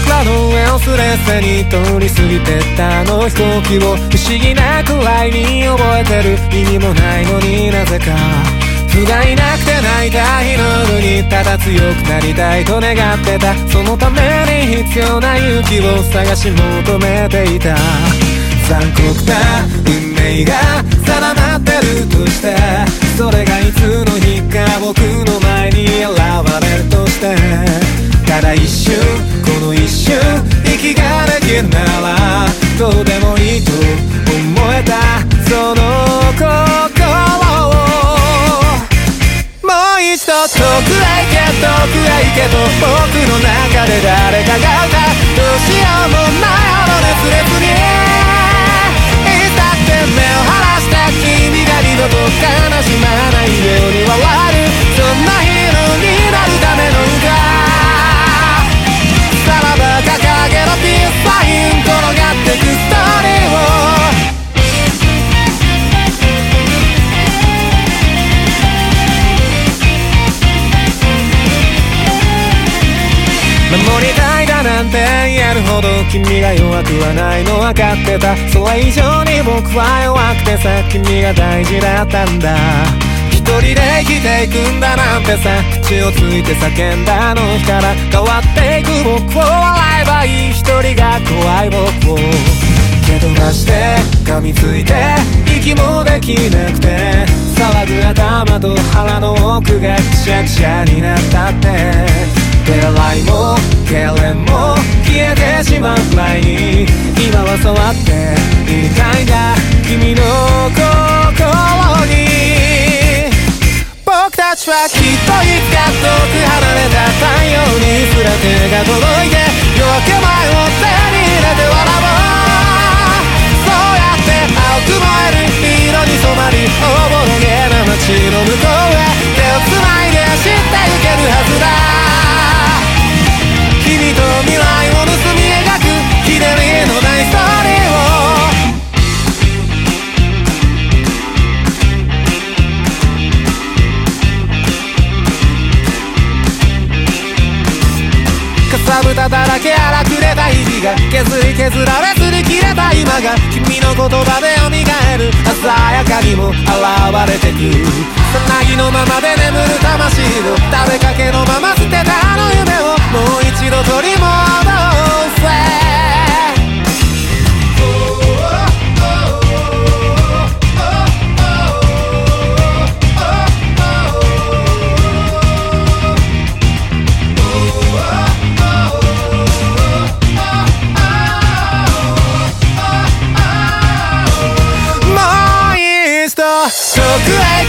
桜の上をスレスレに通り過ぎてったあの飛行機を不思議なくらいに覚えてる。意味もないのになぜか不甲斐なくて泣いた日の夜にただ強くなりたいと願ってた。そのために必要な勇気を探し求めていた。残酷な運命が定まってるとして、それがいつの日か僕の前に現れるとして、ただ一瞬この一瞬息ができるならどうでもいいと思えたその心を、もう一度遠くへ行け遠くへ行けと僕の中で誰かが歌う。どうしようもないほど熱烈にいつだって目を離して君が二度と悲しまないように笑える。そんなヒーローになるための歌。さらば掲げろピースサイン転がってくストーリーを。守りたいだなんて言えるほど君が弱くはないの分かってた。それ以上に僕は弱くてさ、君が大事だったんだ。一人で生きていくんだなんてさ、口をついて叫んだあの日から変わっていく僕を笑えばいい。一人が怖い僕を蹴飛ばして噛みついて息もできなくて、騒ぐ頭と腹の奥がくしゃくしゃになったって、手洗いも痙攣も消えてしまうくらいに今は触っていたいんだ君の心に。僕たちはきっといつか遠く離れた太陽にすら手が届いて、夜明け前を手に入れて笑おう。そうやって青く燃える色に染まりおぼろげな街の向こうへ手をつないで走ってゆけるはずだ。君と未来を盗み描くひねりのないストーリーを。かさぶただらけ荒くれた日々が削り削られ擦り切れた今が君の言葉で蘇る。鮮やかにも現れてくさなぎのままで眠る魂を食べかけのまま捨てたあの夢をもう一度取り戻せ。遠くへ